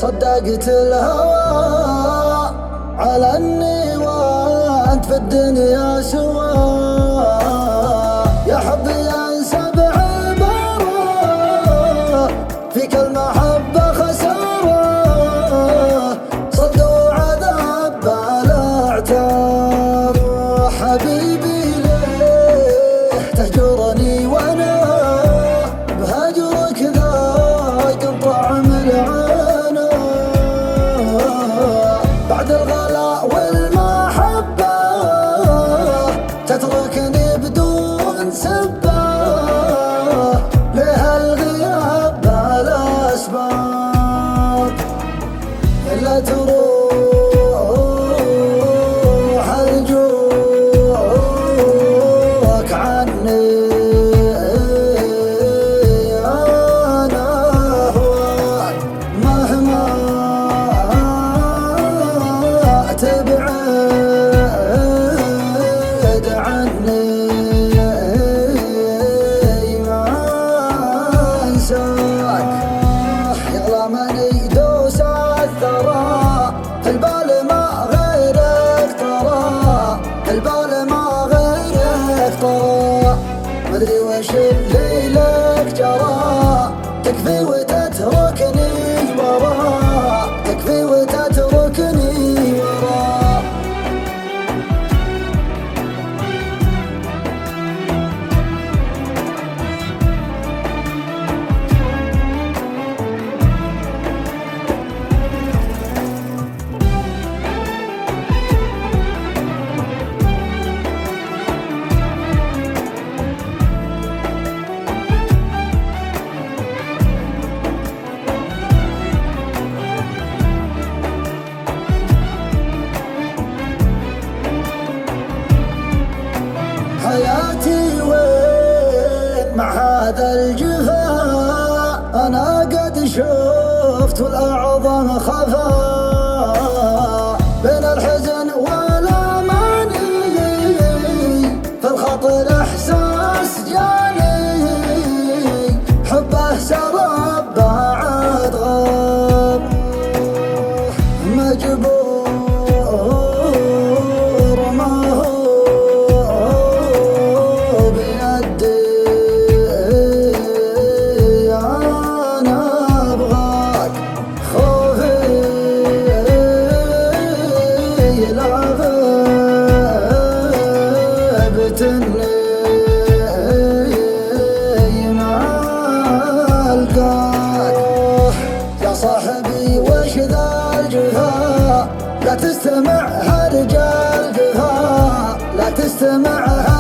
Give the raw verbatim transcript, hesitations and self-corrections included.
صدقت الهوى على اني وانت في الدنيا سوا. يا حبي انسى بعبارة فيك المحبة خسارة، صد وعذاب بالاعتاب. حبيبي ليه تهجرني وانا بهجرك ذاق طعم العنا. بعد الغلاء والمحبة تتركني بدون سبة، ليه الغياب بالأسباب إلا تروح الجوك عني. أنا هواك مهما تبعد عني ما انساك. يلا ماني دوس الثرى البال ما غيرك ترى، البال ما غيرك ترى. مدري وش اللي لك جرى، تكفي وتتركني ورا، تكفي وتتركني ورا. حياتي وين مع هذا الجفاء، أنا قد شفت الأعظم خفاء بين الحزن والأماني. في الخاطر إحساس جاني حبه سراب بعد غاب. مجبور ما هو يا صاحبي وش ذا الجفا، لا تستمع هرجال جفا، لا تستمع